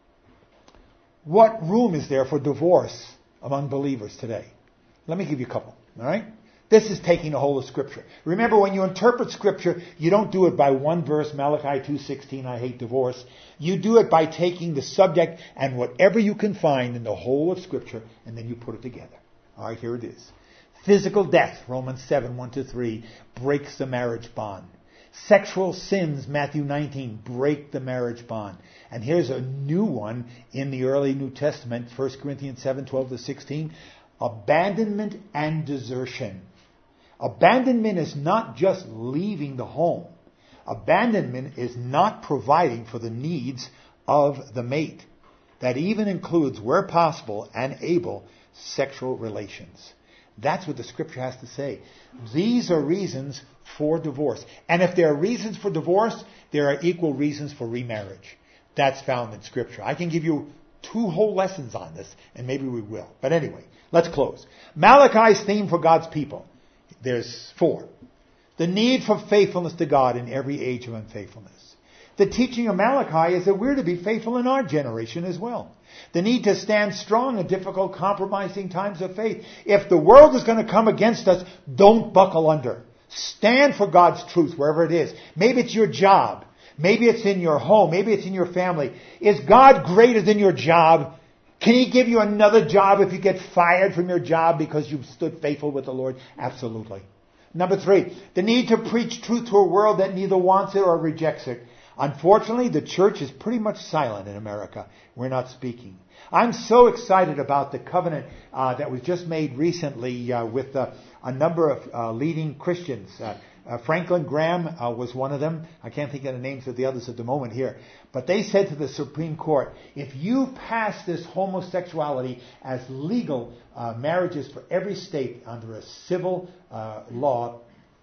what room is there for divorce among believers today? Let me give you a couple. All right? This is taking the whole of Scripture. Remember, when you interpret Scripture, you don't do it by one verse, Malachi two sixteen, I hate divorce. You do it by taking the subject and whatever you can find in the whole of Scripture, and then you put it together. All right, here it is. Physical death, Romans seven, one to three, breaks the marriage bond. Sexual sins, Matthew nineteen, break the marriage bond. And here's a new one in the early New Testament, First Corinthians seven, twelve to sixteen. Abandonment and desertion. Abandonment is not just leaving the home. Abandonment is not providing for the needs of the mate. That even includes, where possible and able, sexual relations. That's what the Scripture has to say. These are reasons for divorce. And if there are reasons for divorce, there are equal reasons for remarriage. That's found in Scripture. I can give you two whole lessons on this, and maybe we will. But anyway, let's close. Malachi's theme for God's people. There's four. The need for faithfulness to God in every age of unfaithfulness. The teaching of Malachi is that we're to be faithful in our generation as well. The need to stand strong in difficult, compromising times of faith. If the world is going to come against us, don't buckle under. Stand for God's truth wherever it is. Maybe it's your job. Maybe it's in your home. Maybe it's in your family. Is God greater than your job? Can He give you another job if you get fired from your job because you've stood faithful with the Lord? Absolutely. Number three, the need to preach truth to a world that neither wants it or rejects it. Unfortunately, the church is pretty much silent in America. We're not speaking. I'm so excited about the covenant uh, that was just made recently uh, with uh, a number of uh, leading Christians. Uh, uh, Franklin Graham uh, was one of them. I can't think of the names of the others at the moment here. But they said to the Supreme Court, if you pass this homosexuality as legal uh, marriages for every state under a civil uh, law,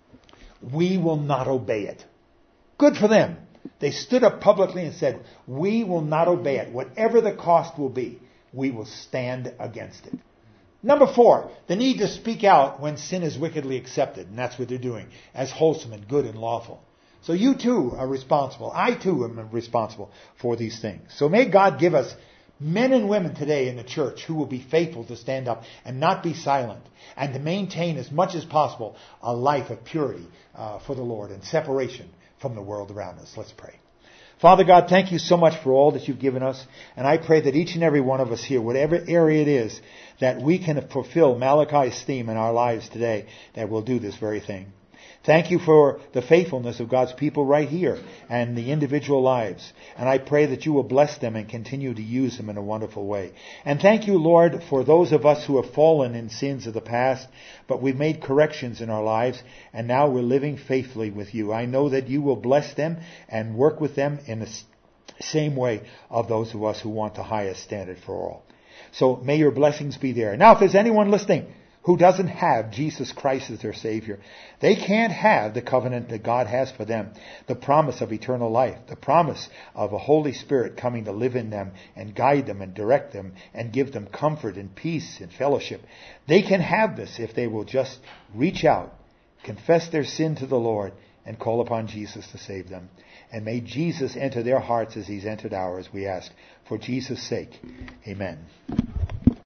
we will not obey it. Good for them. They stood up publicly and said, we will not obey it. Whatever the cost will be, we will stand against it. Number four, the need to speak out when sin is wickedly accepted. And that's what they're doing, as wholesome and good and lawful. So you too are responsible. I too am responsible for these things. So may God give us men and women today in the church who will be faithful to stand up and not be silent, and to maintain as much as possible a life of purity uh, for the Lord and separation from the world around us. Let's pray. Father God, thank you so much for all that you've given us. And I pray that each and every one of us here, whatever area it is, that we can fulfill Malachi's theme in our lives today, that we'll do this very thing. Thank you for the faithfulness of God's people right here and the individual lives. And I pray that you will bless them and continue to use them in a wonderful way. And thank you, Lord, for those of us who have fallen in sins of the past, but we've made corrections in our lives, and now we're living faithfully with you. I know that you will bless them and work with them in the same way of those of us who want the highest standard for all. So may your blessings be there. Now, if there's anyone listening who doesn't have Jesus Christ as their Savior, they can't have the covenant that God has for them, the promise of eternal life, the promise of a Holy Spirit coming to live in them and guide them and direct them and give them comfort and peace and fellowship. They can have this if they will just reach out, confess their sin to the Lord, and call upon Jesus to save them. And may Jesus enter their hearts as He's entered ours, we ask. For Jesus' sake, amen.